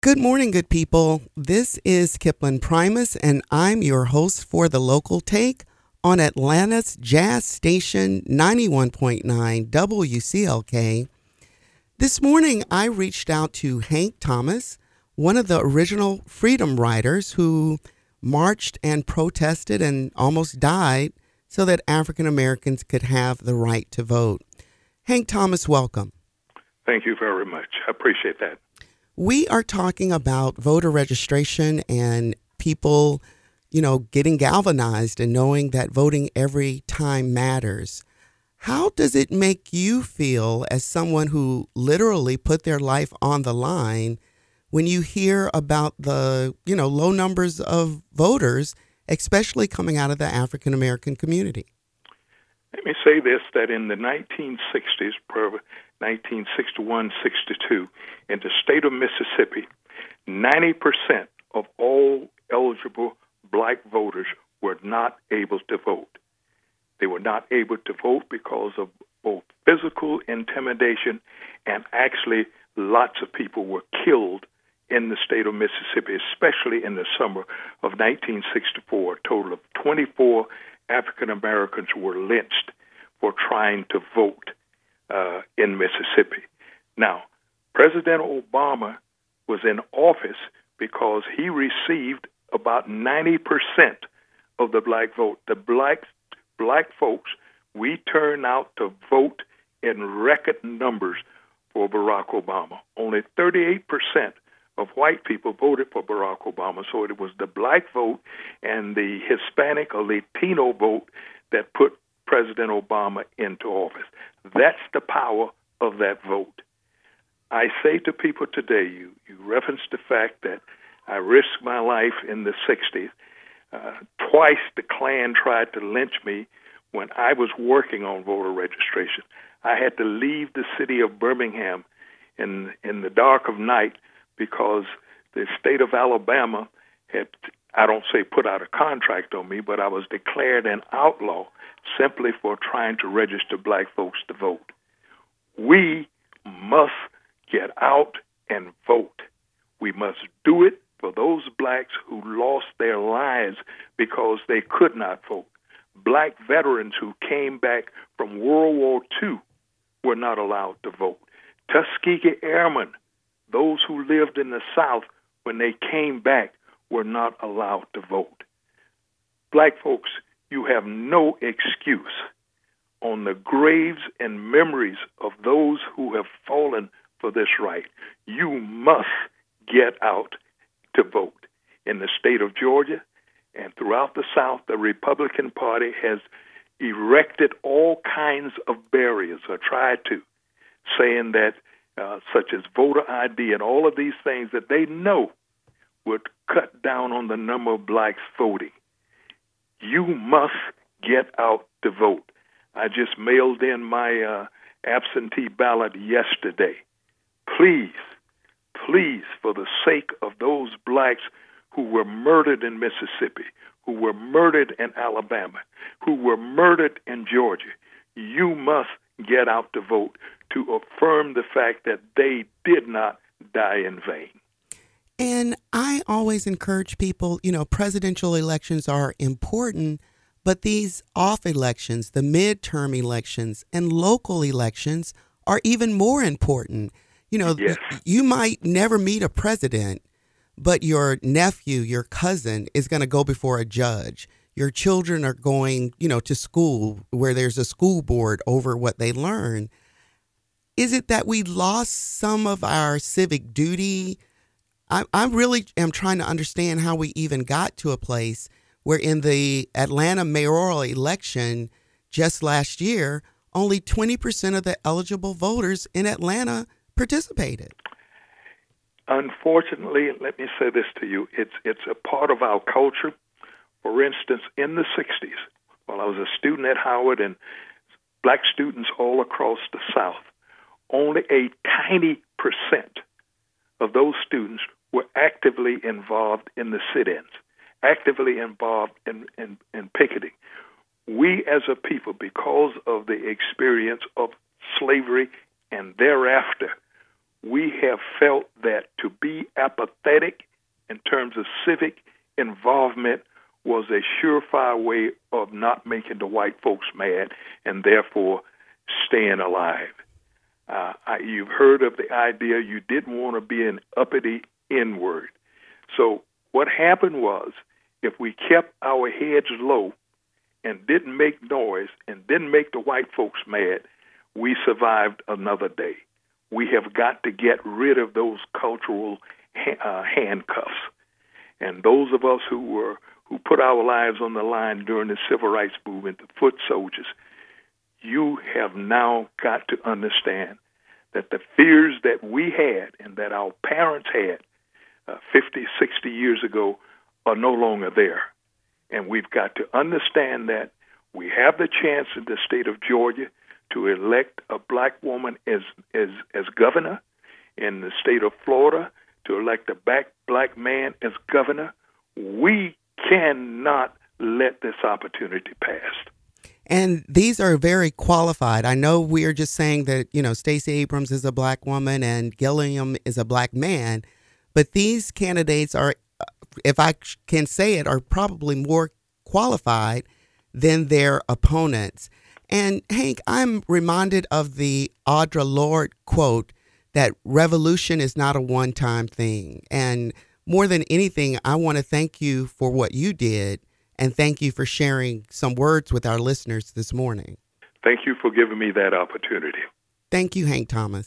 Good morning, good people. This is Kipling Primus, and I'm your host for the Local Take on Atlanta's Jazz Station 91.9 WCLK. This morning, I reached out to Hank Thomas, one of the original Freedom Riders who marched and protested and almost died so that African Americans could have the right to vote. Hank Thomas, welcome. Thank you very much. I appreciate that. We are talking about voter registration and people, getting galvanized and knowing that voting every time matters. How does it make you feel as someone who literally put their life on the line when you hear about the, low numbers of voters, especially coming out of the African American community? Let me say this, that in the 1960s, 1961, 62, in the state of Mississippi, 90% of all eligible black voters were not able to vote. They were not able to vote because of both physical intimidation and actually lots of people were killed in the state of Mississippi, especially in the summer of 1964. A total of 24 African Americans were lynched for trying to vote in Mississippi. Now, President Obama was in office because he received about 90% of the black vote. The black folks, we turned out to vote in record numbers for Barack Obama. Only 38% of white people voted for Barack Obama, so it was the black vote and the Hispanic or Latino vote that put President Obama into office. That's the power of that vote. I say to people today, you referenced the fact that I risked my life in the 60s. Twice the Klan tried to lynch me when I was working on voter registration. I had to leave the city of Birmingham in the dark of night because the state of Alabama had, I don't say put out a contract on me, but I was declared an outlaw simply for trying to register black folks to vote. We must get out and vote. We must do it for those blacks who lost their lives because they could not vote. Black veterans who came back from World War II were not allowed to vote. Tuskegee Airmen, those who lived in the South, when they came back, were not allowed to vote. Black folks, you have no excuse. On the graves and memories of those who have fallen for this right, you must get out to vote. In the state of Georgia and throughout the South, the Republican Party has erected all kinds of barriers, or tried to, saying that such as voter ID and all of these things that they know would cut down on the number of blacks voting. You must get out to vote. I just mailed in my absentee ballot yesterday. Please, for the sake of those blacks who were murdered in Mississippi, who were murdered in Alabama, who were murdered in Georgia, you must get out to vote to affirm the fact that they did not die in vain. And I always encourage people, presidential elections are important, but these off elections, the midterm elections and local elections are even more important. Yes. You might never meet a president, but your nephew, your cousin is going to go before a judge. Your children are going, to school where there's a school board over what they learn. Is it that we lost some of our civic duty? I really am trying to understand how we even got to a place where in the Atlanta mayoral election just last year, only 20% of the eligible voters in Atlanta participated. Unfortunately, let me say this to you, it's a part of our culture. For instance, in the 60s, while I was a student at Howard and black students all across the South, only a tiny percent of those students were actively involved in the sit-ins, actively involved in picketing. We as a people, because of the experience of slavery and thereafter, we have felt that to be apathetic in terms of civic involvement was a surefire way of not making the white folks mad and therefore staying alive. You've heard of the idea you didn't want to be an uppity N-word. So what happened was, if we kept our heads low and didn't make noise and didn't make the white folks mad, we survived another day. We have got to get rid of those cultural handcuffs. And those of us who put our lives on the line during the civil rights movement, the foot soldiers, you have now got to understand that the fears that we had and that our parents had 50, 60 years ago are no longer there. And we've got to understand that we have the chance in the state of Georgia to elect a black woman as governor, in the state of Florida to elect a black man as governor. We cannot let this opportunity pass. And these are very qualified. I know we are just saying that, Stacey Abrams is a black woman and Gilliam is a black man, but these candidates are, if I can say it, are probably more qualified than their opponents. And Hank, I'm reminded of the Audre Lorde quote that revolution is not a one-time thing. And more than anything, I want to thank you for what you did, and thank you for sharing some words with our listeners this morning. Thank you for giving me that opportunity. Thank you, Hank Thomas.